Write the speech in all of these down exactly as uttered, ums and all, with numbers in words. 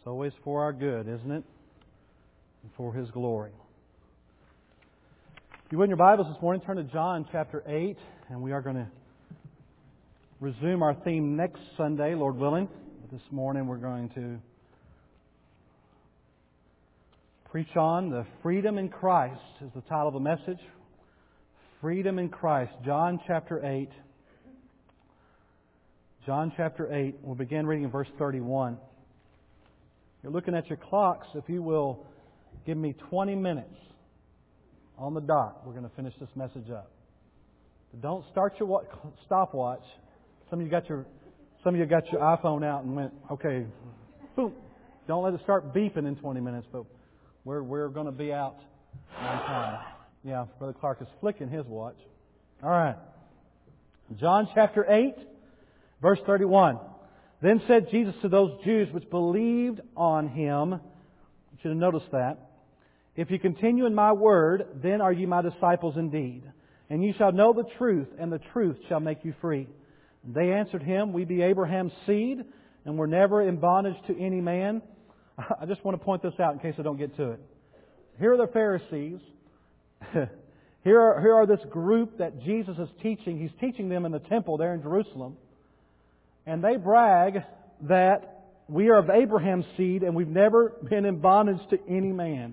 It's always for our good, isn't it? And for His glory. If you would in your Bibles this morning, turn to John chapter eight, and we are going to resume our theme next Sunday, Lord willing. But this morning we're going to preach on the freedom in Christ is the title of the message. Freedom in Christ. John chapter eight. John chapter eight. We'll begin reading in verse thirty-one. You're looking at your clocks. If you will give me twenty minutes on the dot, we're going to finish this message up. But don't start your stopwatch. Some of you got your some of you got your iPhone out and went, okay, boom. Don't let it start beeping in twenty minutes, but we're we're going to be out on time. Yeah, Brother Clark is flicking his watch. All right. John chapter eight, verse thirty-one. Then said Jesus to those Jews which believed on Him, you should have noticed that, if you continue in my word, then are ye my disciples indeed. And ye shall know the truth, and the truth shall make you free. And they answered Him, we be Abraham's seed, and were never in bondage to any man. I just want to point this out in case I don't get to it. Here are the Pharisees. here, are, here are this group that Jesus is teaching. He's teaching them in the temple there in Jerusalem. And they brag that we are of Abraham's seed and we've never been in bondage to any man.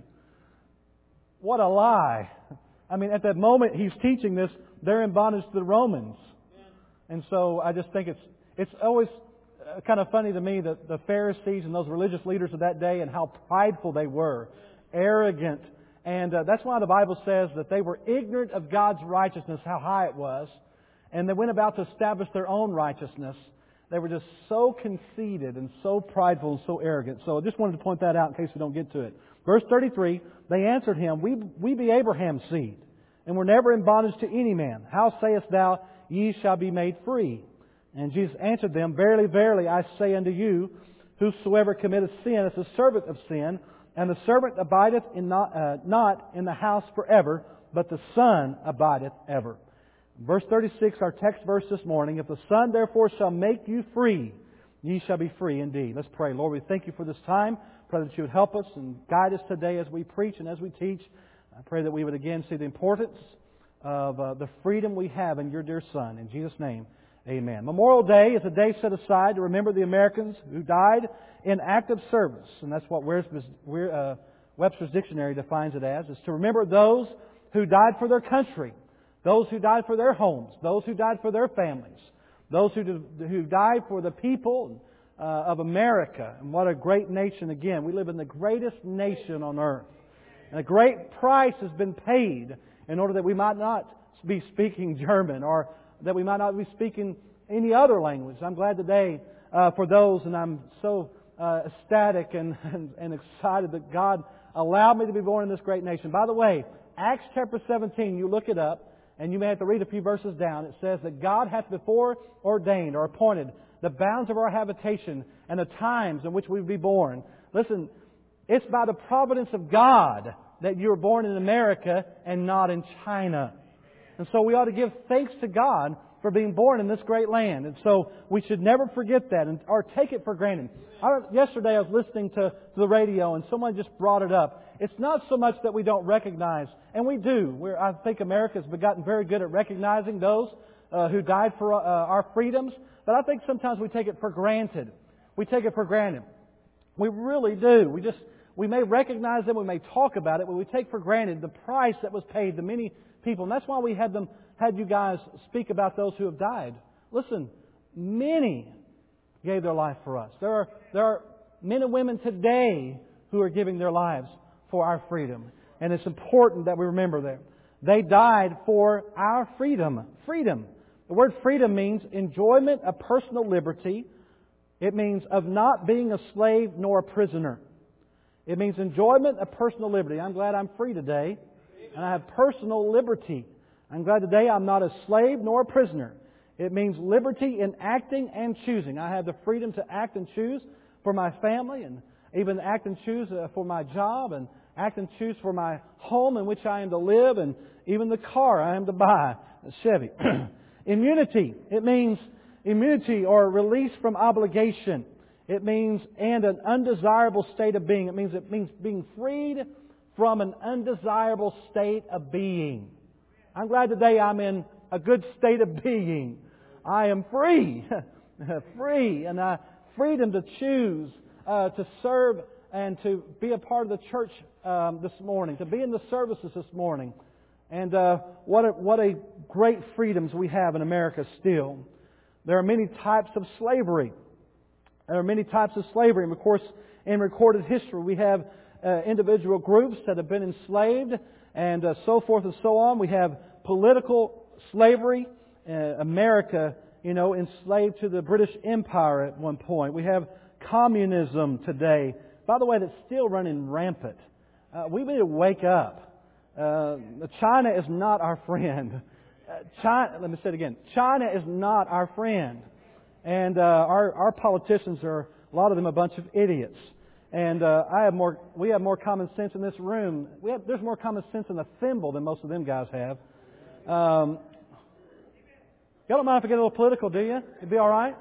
What a lie. I mean, at that moment He's teaching this, they're in bondage to the Romans. And so I just think it's it's always kind of funny to me that the Pharisees and those religious leaders of that day and how prideful they were, arrogant. And uh, that's why the Bible says that they were ignorant of God's righteousness, how high it was. And they went about to establish their own righteousness. They were just so conceited and so prideful and so arrogant. So I just wanted to point that out in case we don't get to it. Verse thirty-three, they answered Him, We, we be Abraham's seed, and were never in bondage to any man. How sayest thou, ye shall be made free? And Jesus answered them, Verily, verily, I say unto you, whosoever committeth sin is a servant of sin, and the servant abideth in not, uh, not in the house forever, but the Son abideth ever. Verse thirty-six, our text verse this morning, If the Son therefore shall make you free, ye shall be free indeed. Let's pray. Lord, we thank You for this time. Pray that You would help us and guide us today as we preach and as we teach. I pray that we would again see the importance of uh, the freedom we have in Your dear Son. In Jesus' name, amen. Memorial Day is a day set aside to remember the Americans who died in active service. And that's what Webster's, uh, Webster's Dictionary defines it as, is to remember those who died for their country. Those who died for their homes, those who died for their families, those who who died for the people uh, of America. And what a great nation again. We live in the greatest nation on earth. And a great price has been paid in order that we might not be speaking German or that we might not be speaking any other language. I'm glad today uh, for those, and I'm so uh, ecstatic and, and, and excited that God allowed me to be born in this great nation. By the way, Acts chapter seventeen, you look it up, and you may have to read a few verses down. It says that God hath before ordained or appointed the bounds of our habitation and the times in which we would be born. Listen, it's by the providence of God that you were born in America and not in China. And so we ought to give thanks to God for being born in this great land. And so we should never forget that and, or take it for granted. I, yesterday I was listening to, to the radio and someone just brought it up. It's not so much that we don't recognize, and we do. We're, I think America has gotten very good at recognizing those uh, who died for uh, our freedoms, but I think sometimes we take it for granted. We take it for granted. We really do. We just we may recognize them, we may talk about it, but we take for granted the price that was paid to many people, and that's why we had them had you guys speak about those who have died. Listen, many gave their life for us. There are there are men and women today who are giving their lives for our freedom. And it's important that we remember that. They died for our freedom. Freedom. The word freedom means enjoyment of personal liberty. It means of not being a slave nor a prisoner. It means enjoyment of personal liberty. I'm glad I'm free today. And I have personal liberty. I'm glad today I'm not a slave nor a prisoner. It means liberty in acting and choosing. I have the freedom to act and choose for my family, and even act and choose for my job, and act and choose for my home in which I am to live, and even the car I am to buy, a Chevy. Immunity. It means immunity or release from obligation. It means, and an undesirable state of being. It means, it means being freed from an undesirable state of being. I'm glad today I'm in a good state of being. I am free. Free. And I, freedom to choose, uh, to serve and to be a part of the church um, this morning, to be in the services this morning. And uh, what a, what a great freedoms we have in America still. There are many types of slavery. There are many types of slavery. And of course, in recorded history, we have uh, individual groups that have been enslaved and uh, so forth and so on. We have political slavery. Uh, America, you know, enslaved to the British Empire at one point. We have communism today. By the way, that's still running rampant. Uh, we need to wake up. Uh, China is not our friend. Uh, China, let me say it again. China is not our friend. And uh, our, our politicians are, a lot of them, a bunch of idiots. And uh, I have more. We have more common sense in this room. We have, there's more common sense in a thimble than most of them guys have. Um, y'all don't mind if I get a little political, do you? It'd be all right?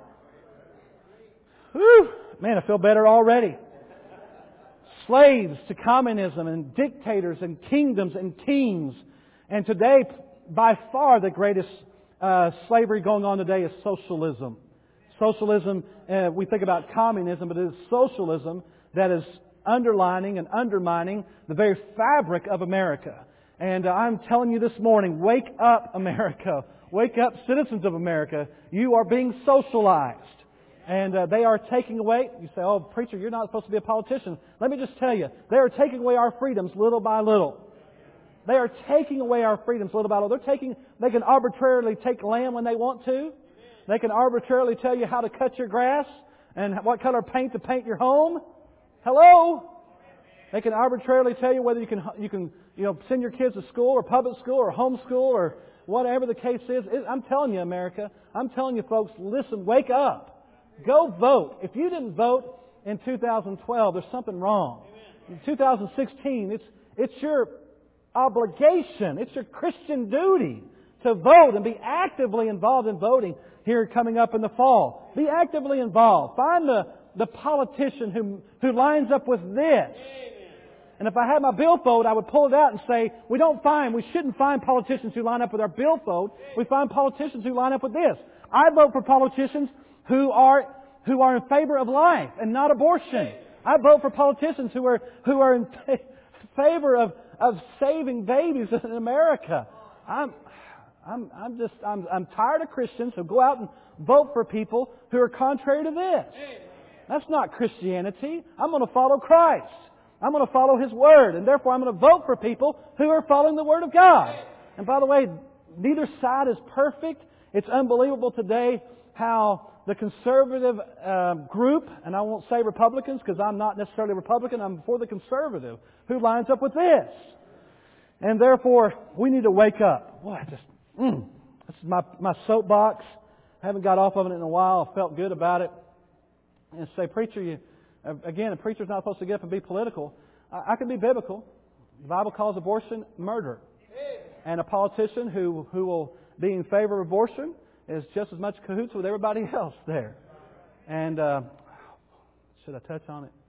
Whew! Man, I feel better already. Slaves to communism and dictators and kingdoms and kings. And today, by far the greatest uh, slavery going on today is socialism. Socialism, uh, we think about communism, but it is socialism that is underlining and undermining the very fabric of America. And uh, I'm telling you this morning, wake up, America. Wake up, citizens of America. You are being socialized. And uh, they are taking away, you say, oh, preacher, you're not supposed to be a politician. Let me just tell you, they are taking away our freedoms little by little. They are taking away our freedoms little by little. They're taking, they can arbitrarily take land when they want to. They can arbitrarily tell you how to cut your grass and what color paint to paint your home. Hello? They can arbitrarily tell you whether you can, you can, you know, send your kids to school or public school or homeschool or whatever the case is. I'm telling you, America, I'm telling you folks, listen, wake up. Go vote. If you didn't vote in two thousand twelve, there's something wrong. In two thousand sixteen, it's, it's your obligation, it's your Christian duty to vote and be actively involved in voting here coming up in the fall. Be actively involved. Find the, the politician who, who lines up with this. And if I had my billfold, I would pull it out and say, we don't find, we shouldn't find politicians who line up with our billfold. We find politicians who line up with this. I vote for politicians who are who are in favor of life and not abortion. I vote for politicians who are who are in favor of, of saving babies in America. I'm I'm I'm just I'm I'm tired of Christians who go out and vote for people who are contrary to this. That's not Christianity. I'm going to follow Christ. I'm going to follow His Word, and therefore I'm going to vote for people who are following the Word of God. And by the way, neither side is perfect. It's unbelievable today how the conservative uh, group, and I won't say Republicans because I'm not necessarily Republican, I'm for the conservative, who lines up with this. And therefore, we need to wake up. Boy, I just, mm, this is my, my soapbox. I haven't got off of it in a while. I felt good about it. And say, preacher, you, again, a preacher's not supposed to get up and be political. I, I can be biblical. The Bible calls abortion murder. And a politician who, who will be in favor of abortion is just as much cahoots with everybody else there. And uh, should I touch on it?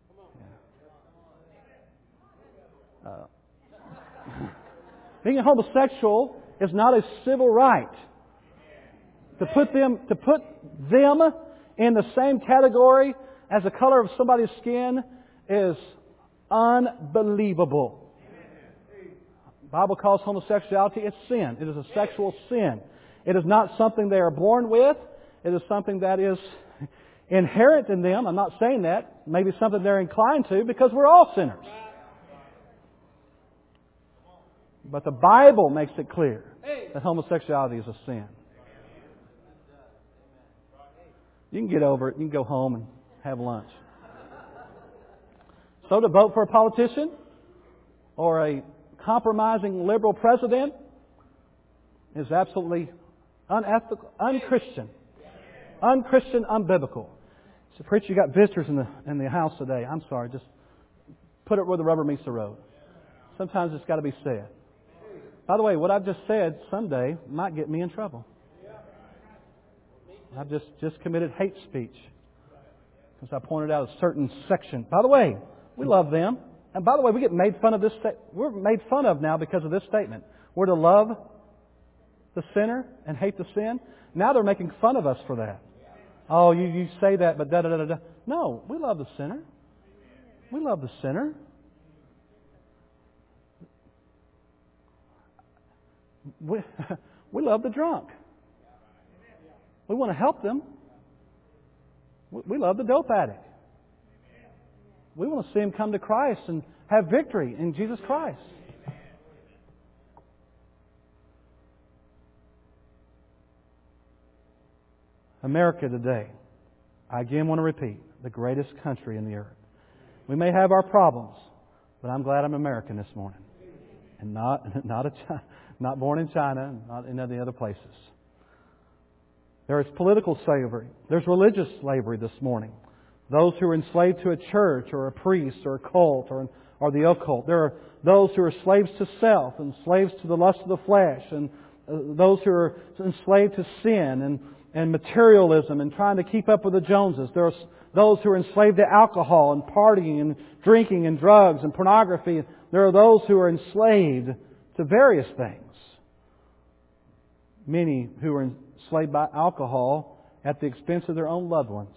Yeah. Uh, being a homosexual is not a civil right. To put them to put them in the same category as the color of somebody's skin is unbelievable. The Bible calls homosexuality a sin. It is a sexual sin. It is not something they are born with. It is something that is inherent in them. I'm not saying that. Maybe something they're inclined to because we're all sinners. But the Bible makes it clear that homosexuality is a sin. You can get over it. You can go home and have lunch. So to vote for a politician or a compromising liberal president is absolutely unethical, unchristian, unchristian, unbiblical. So, preacher, you got visitors in the in the house today. I'm sorry, just put it where the rubber meets the road. Sometimes it's got to be said. By the way, what I've just said someday might get me in trouble. I've just, just committed hate speech. as I pointed out, a certain section. By the way, we love them. And by the way, we get made fun of this. Sta- we're made fun of now because of this statement. We're to love the sinner and hate the sin. Now they're making fun of us for that. Oh, you, you say that, but da da da da. No, we love the sinner. We love the sinner. We, we love the drunk. We want to help them. We, we love the dope addict. We want to see him come to Christ and have victory in Jesus Christ. America today, I again want to repeat, the greatest country in the earth. We may have our problems, but I'm glad I'm American this morning. And not not a China, not born in China, and not in any other places. There is political slavery. There's religious slavery this morning. Those who are enslaved to a church or a priest or a cult or, or the occult. There are those who are slaves to self and slaves to the lust of the flesh, and uh, those who are enslaved to sin and, and materialism and trying to keep up with the Joneses. There are those who are enslaved to alcohol and partying and drinking and drugs and pornography. There are those who are enslaved to various things. Many who are enslaved by alcohol at the expense of their own loved ones.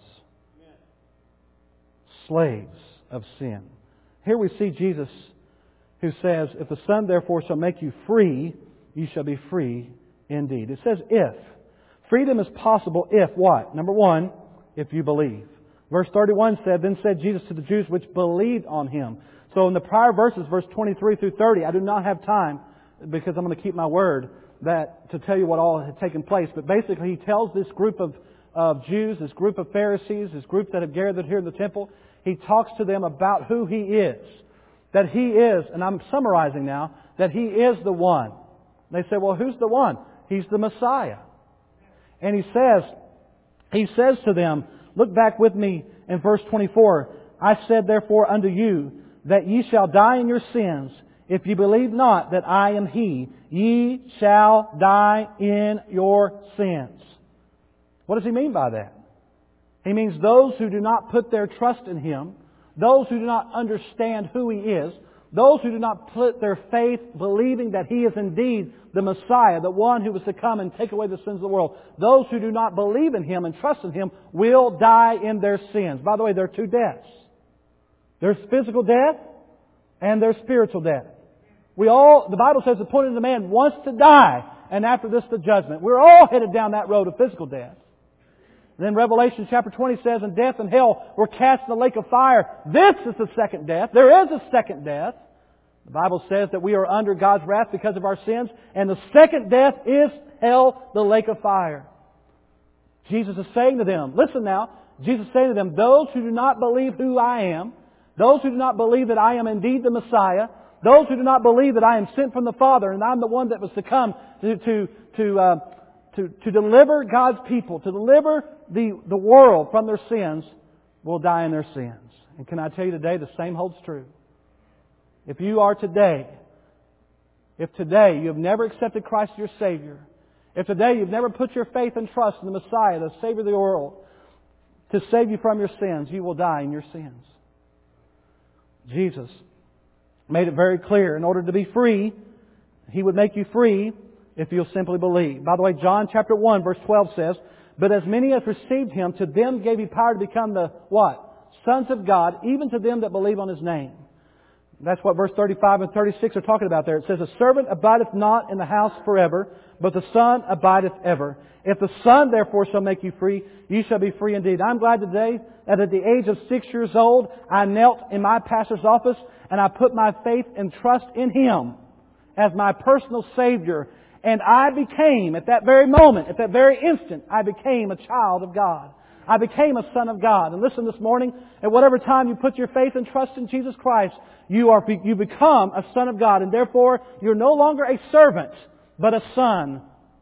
Slaves of sin. Here we see Jesus who says, if the Son therefore shall make you free, you shall be free indeed. It says if. Freedom is possible if what? Number one, if you believe. Verse thirty-one said, then said Jesus to the Jews which believed on Him. So in the prior verses, verse twenty-three through thirty, I do not have time, because I'm going to keep my word, that to tell you what all had taken place. But basically He tells this group of, of Jews, this group of Pharisees, this group that have gathered here in the temple, He talks to them about who He is. That He is, and I'm summarizing now, that He is the one. They say, well, who's the one? He's the Messiah. And He says, He says to them, look back with me in verse twenty-four. I said therefore unto you that ye shall die in your sins. If ye believe not that I am He, ye shall die in your sins. What does He mean by that? He means those who do not put their trust in Him, those who do not understand who He is, those who do not put their faith believing that He is indeed the Messiah, the one who was to come and take away the sins of the world. Those who do not believe in Him and trust in Him will die in their sins. By the way, there are two deaths. There's physical death and there's spiritual death. We all, the Bible says, appointed a man wants to die, and after this the judgment. We're all headed down that road of physical death. Then Revelation chapter twenty says, and death and hell were cast in the lake of fire. This is the second death. There is a second death. The Bible says that we are under God's wrath because of our sins. And the second death is hell, the lake of fire. Jesus is saying to them, listen now, Jesus is saying to them, those who do not believe who I am, those who do not believe that I am indeed the Messiah, those who do not believe that I am sent from the Father and I'm the one that was to come to, to, to, uh, to, to deliver God's people, to deliver the, the world from their sins, will die in their sins. And can I tell you today, the same holds true. If you are today, if today you have never accepted Christ as your Savior, if today you've never put your faith and trust in the Messiah, the Savior of the world, to save you from your sins, you will die in your sins. Jesus made it very clear, in order to be free, He would make you free if you'll simply believe. By the way, John chapter one verse twelve says, but as many as received Him, to them gave He power to become the what? Sons of God, even to them that believe on His name. That's what verse thirty-five and thirty-six are talking about there. It says, a servant abideth not in the house forever, but the Son abideth ever. If the Son therefore shall make you free, you shall be free indeed. I'm glad today that at the age of six years old, I knelt in my pastor's office and I put my faith and trust in Him as my personal Savior. And I became, at that very moment, at that very instant, I became a child of God. I became a son of God. And listen, this morning, at whatever time you put your faith and trust in Jesus Christ, you are you become a son of God. And therefore, you're no longer a servant, but a son.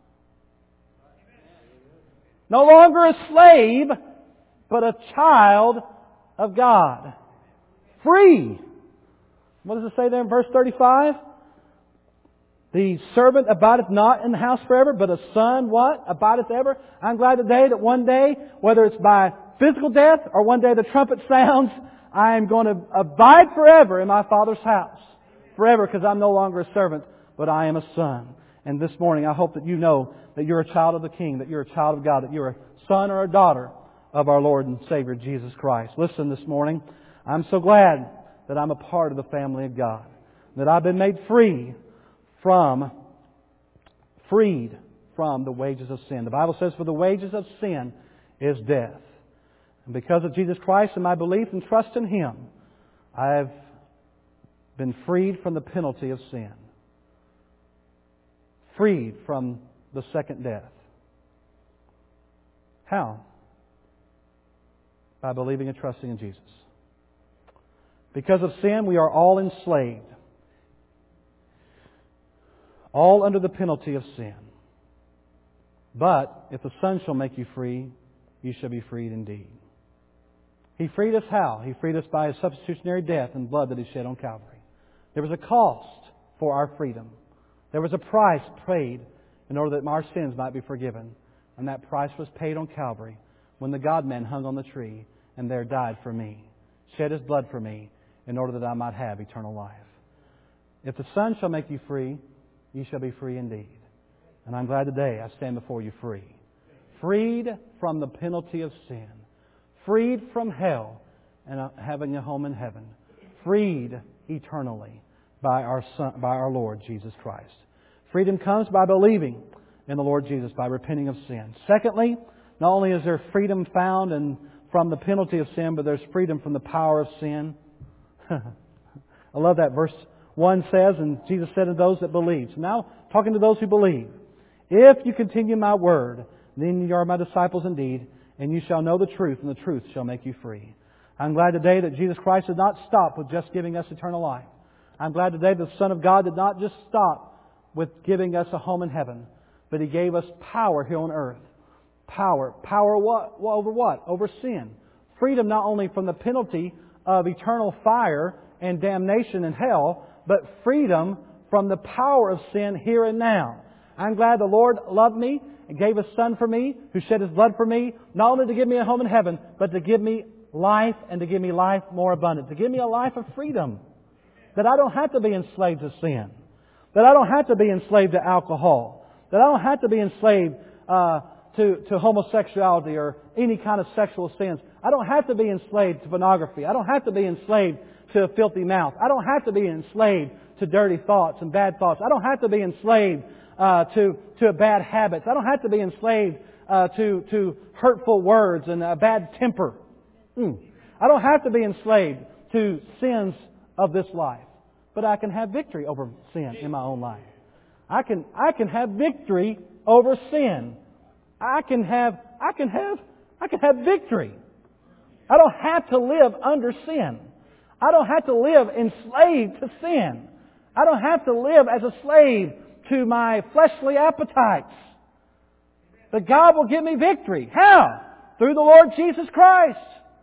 No longer a slave, but a child of God. Free. What does it say there in verse thirty-five? The servant abideth not in the house forever, but a son, what? Abideth ever. I'm glad today that one day, whether it's by physical death or one day the trumpet sounds, I am going to abide forever in my Father's house. Forever, because I'm no longer a servant, but I am a son. And this morning I hope that you know that you're a child of the King, that you're a child of God, that you're a son or a daughter of our Lord and Savior Jesus Christ. Listen this morning, I'm so glad that I'm a part of the family of God, that I've been made free from, freed from the wages of sin. The Bible says, for the wages of sin is death. And because of Jesus Christ and my belief and trust in Him, I've been freed from the penalty of sin. Freed from the second death. How? By believing and trusting in Jesus. Because of sin, we are all enslaved. All under the penalty of sin. But if the Son shall make you free, you shall be freed indeed. He freed us how? He freed us by His substitutionary death and blood that He shed on Calvary. There was a cost for our freedom. There was a price paid in order that our sins might be forgiven. And that price was paid on Calvary when the God-man hung on the tree and there died for me, shed His blood for me in order that I might have eternal life. If the Son shall make you free, you shall be free indeed. And I'm glad today I stand before you free. Freed from the penalty of sin. Freed from hell and having a home in heaven. Freed eternally by our Son, by our Lord Jesus Christ. Freedom comes by believing in the Lord Jesus, by repenting of sin. Secondly, not only is there freedom found and from the penalty of sin, but there's freedom from the power of sin. I love that. Verse one says, and Jesus said to those that believe. So now, talking to those who believe. If you continue my word, then you are my disciples indeed, and you shall know the truth, and the truth shall make you free. I'm glad today that Jesus Christ did not stop with just giving us eternal life. I'm glad today that the Son of God did not just stop with giving us a home in heaven, but He gave us power here on earth. Power. Power what? Well, over what? Over sin. Freedom not only from the penalty of eternal fire and damnation in hell, but freedom from the power of sin here and now. I'm glad the Lord loved me and gave His Son for me, who shed His blood for me, not only to give me a home in heaven, but to give me life and to give me life more abundant. To give me a life of freedom. That I don't have to be enslaved to sin. That I don't have to be enslaved to alcohol. That I don't have to be enslaved uh, to, to homosexuality or any kind of sexual sins. I don't have to be enslaved to pornography. I don't have to be enslaved to a filthy mouth. I don't have to be enslaved to dirty thoughts and bad thoughts. I don't have to be enslaved uh, to, to bad habits. I don't have to be enslaved uh, to, to hurtful words and a bad temper. Mm. I don't have to be enslaved to sins of this life. But I can have victory over sin in my own life. I can, I can have victory over sin. I can have, I can have, I can have victory. I don't have to live under sin. I don't have to live enslaved to sin. I don't have to live as a slave to my fleshly appetites. But God will give me victory. How? Through the Lord Jesus Christ.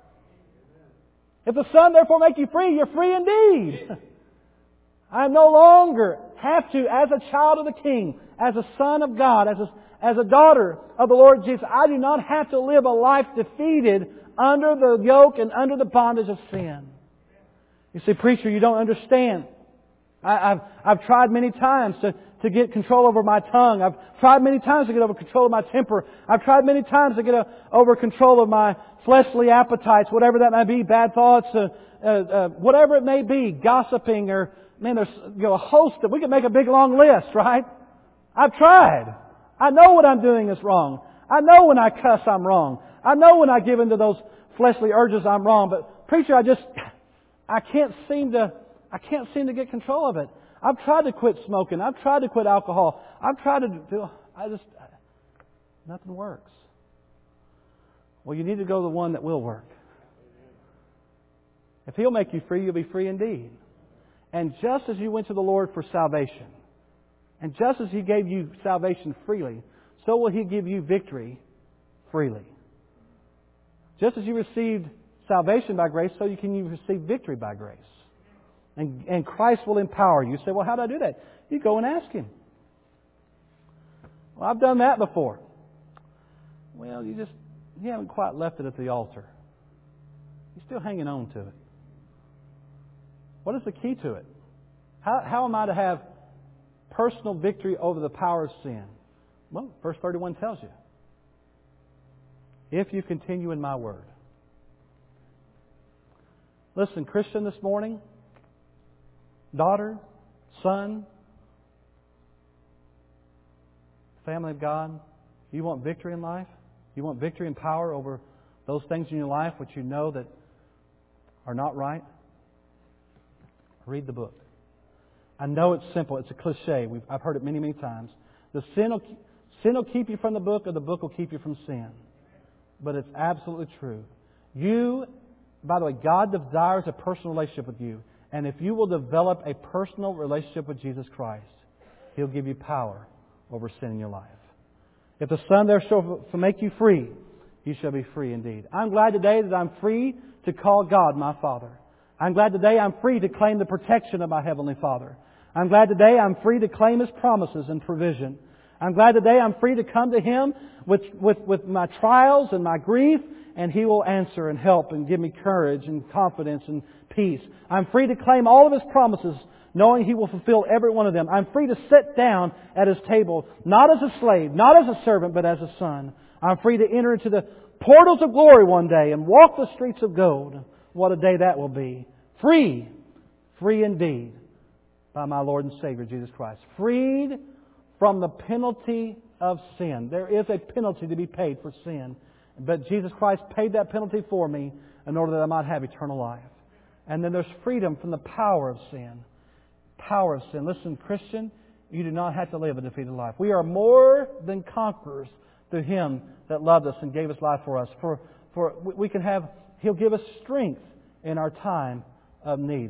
If the Son therefore make you free, you're free indeed. I no longer have to, as a child of the King, as a son of God, as a, as a daughter of the Lord Jesus, I do not have to live a life defeated under the yoke and under the bondage of sin. You see, preacher, you don't understand. I, I've, I've tried many times to, to get control over my tongue. I've tried many times to get over control of my temper. I've tried many times to get a, over control of my fleshly appetites, whatever that may be, bad thoughts, uh, uh, uh, whatever it may be, gossiping or, man, there's you know, a host that we could make a big long list, right? I've tried. I know what I'm doing is wrong. I know when I cuss I'm wrong. I know when I give into those fleshly urges I'm wrong. But preacher, I just, I can't seem to, I can't seem to get control of it. I've tried to quit smoking. I've tried to quit alcohol. I've tried to do, I just, nothing works. Well, you need to go to the one that will work. If He'll make you free, you'll be free indeed. And just as you went to the Lord for salvation, and just as He gave you salvation freely, so will He give you victory freely. Just as you received salvation by grace, so you can you receive victory by grace. And, and Christ will empower you. You say, well, how do I do that? You go and ask Him. Well, I've done that before. Well, you just you haven't quite left it at the altar. You're still hanging on to it. What is the key to it? How, how am I to have personal victory over the power of sin? Well, verse thirty-one tells you. If you continue in my word. Listen, Christian, this morning, daughter, son, family of God, you want victory in life? You want victory and power over those things in your life which you know that are not right? Read the book. I know it's simple. It's a cliche. We've, I've heard it many, many times. The sin will, sin will keep you from the book, or the book will keep you from sin. But it's absolutely true. You, by the way, God desires a personal relationship with you. And if you will develop a personal relationship with Jesus Christ, He'll give you power over sin in your life. If the Son there shall make you free, you shall be free indeed. I'm glad today that I'm free to call God my Father. I'm glad today I'm free to claim the protection of my Heavenly Father. I'm glad today I'm free to claim His promises and provision. I'm glad today I'm free to come to Him with, with, with my trials and my grief, and He will answer and help and give me courage and confidence and peace. I'm free to claim all of His promises, knowing He will fulfill every one of them. I'm free to sit down at His table, not as a slave, not as a servant, but as a son. I'm free to enter into the portals of glory one day and walk the streets of gold. What a day that will be. Free, free indeed, by my Lord and Savior, Jesus Christ. Freed from the penalty of sin. There is a penalty to be paid for sin. But Jesus Christ paid that penalty for me in order that I might have eternal life. And then there's freedom from the power of sin. Power of sin. Listen, Christian, you do not have to live a defeated life. We are more than conquerors through Him that loved us and gave His life for us. For, for we can have, He'll give us strength in our time of need.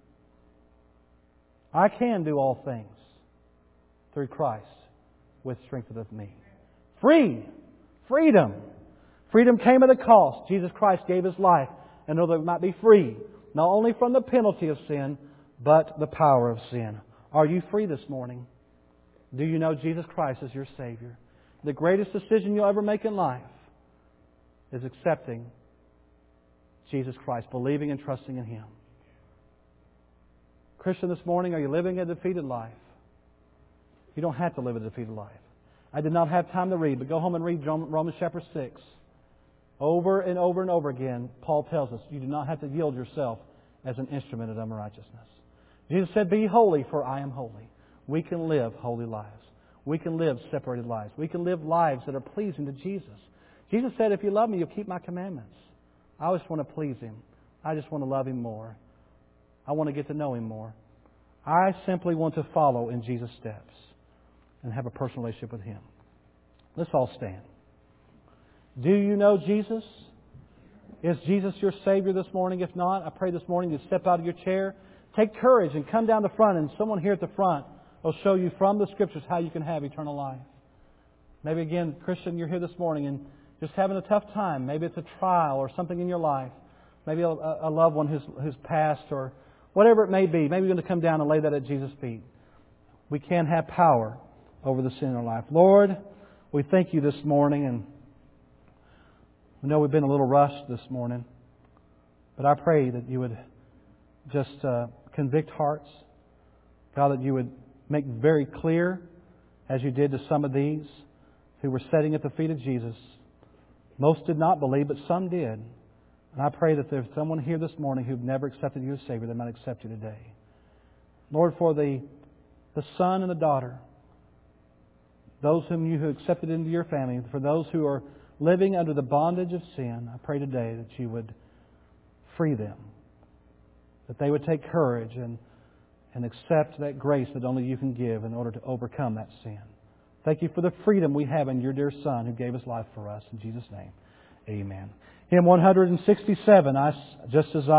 I can do all things through Christ, which strengtheneth me. Free. Freedom. Freedom came at a cost. Jesus Christ gave His life in order that we might be free, not only from the penalty of sin, but the power of sin. Are you free this morning? Do you know Jesus Christ as your Savior? The greatest decision you'll ever make in life is accepting Jesus Christ, believing and trusting in Him. Christian, this morning, are you living a defeated life? You don't have to live a defeated life. I did not have time to read, but go home and read Romans chapter six. Over and over and over again, Paul tells us you do not have to yield yourself as an instrument of unrighteousness. Jesus said, "Be holy, for I am holy." We can live holy lives. We can live separated lives. We can live lives that are pleasing to Jesus. Jesus said, "If you love me, you'll keep my commandments." I just want to please Him. I just want to love Him more. I want to get to know Him more. I simply want to follow in Jesus' steps and have a personal relationship with Him. Let's all stand. Do you know Jesus? Is Jesus your Savior this morning? If not, I pray this morning you step out of your chair, take courage and come down the front, and someone here at the front will show you from the Scriptures how you can have eternal life. Maybe again, Christian, you're here this morning and just having a tough time. Maybe it's a trial or something in your life. Maybe a, a loved one who's, who's passed, or whatever it may be. Maybe you're going to come down and lay that at Jesus' feet. We can have power over the sin in our life. Lord, we thank You this morning, and we know we've been a little rushed this morning, but I pray that You would just uh, convict hearts. God, that You would make very clear, as You did to some of these who were sitting at the feet of Jesus. Most did not believe, but some did. And I pray that there's someone here this morning who've never accepted You as Savior, they might accept You today. Lord, for the, the son and the daughter, those whom You have accepted into Your family, for those who are living under the bondage of sin, I pray today that You would free them, that they would take courage and, and accept that grace that only You can give in order to overcome that sin. Thank You for the freedom we have in Your dear Son who gave His life for us. In Jesus' name, amen. Hymn one sixty-seven, I, just as I